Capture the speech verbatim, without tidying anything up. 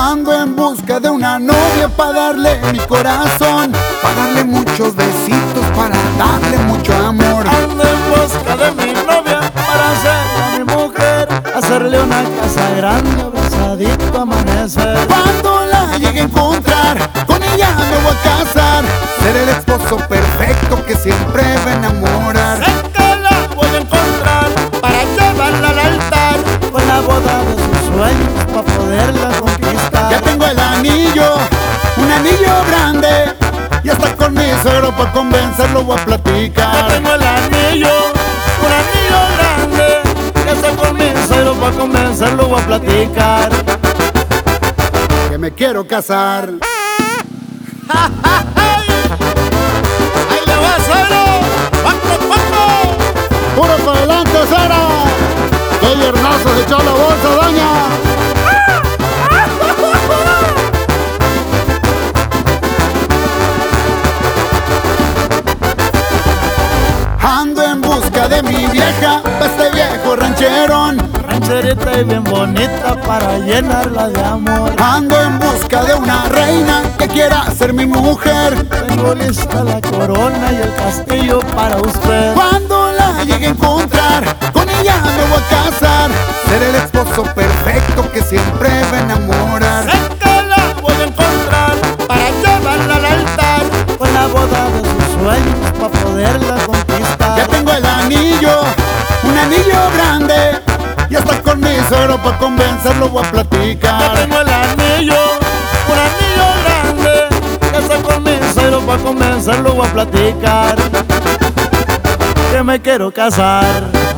Ando en busca de una novia para darle mi corazón, para darle muchos besitos, para darle mucho amor. Ando en busca de mi novia para hacerla mi mujer, hacerle una casa grande, abrazadito amanecer. Cuando la llegue a encontrar, con ella me voy a casar, ser el esposo perfecto que siempre va a enamorar. Sé que la voy a encontrar para llevarla al altar, con la boda de sus sueños para poderla conquistar. Ya tengo el anillo, un anillo grande, y hasta con mi suegro para convencerlo voy a platicar. Ya tengo el anillo, un anillo grande, y hasta con mi suegro para convencerlo voy a platicar. Que me quiero casar. ¡Ahí le va, suegro! ¡Cuatro, cuatro! ¡Puro para adelante, Sara! ¡Qué hiernazo se echó la bolsa, doña! Ando en busca de mi vieja, pa' este viejo rancherón, Rancherita y bien bonita para llenarla de amor. ando en busca de una reina que quiera ser mi mujer. Tengo lista la corona y el castillo para usted. Cuando la llegue a encontrar, con ella me voy a casar, ser el esposo perfecto que siempre va a enamorar. Sé que la voy a encontrar para llevarla al altar, con la boda de sus sueños para poderla conquistar. Ya tengo el anillo, un anillo grande, y hasta con mi suegro para convencerlo voy a Ya platicar. tengo el anillo, un anillo grande, y hasta con mi suegro para convencerlo voy a platicar. Que me quiero casar.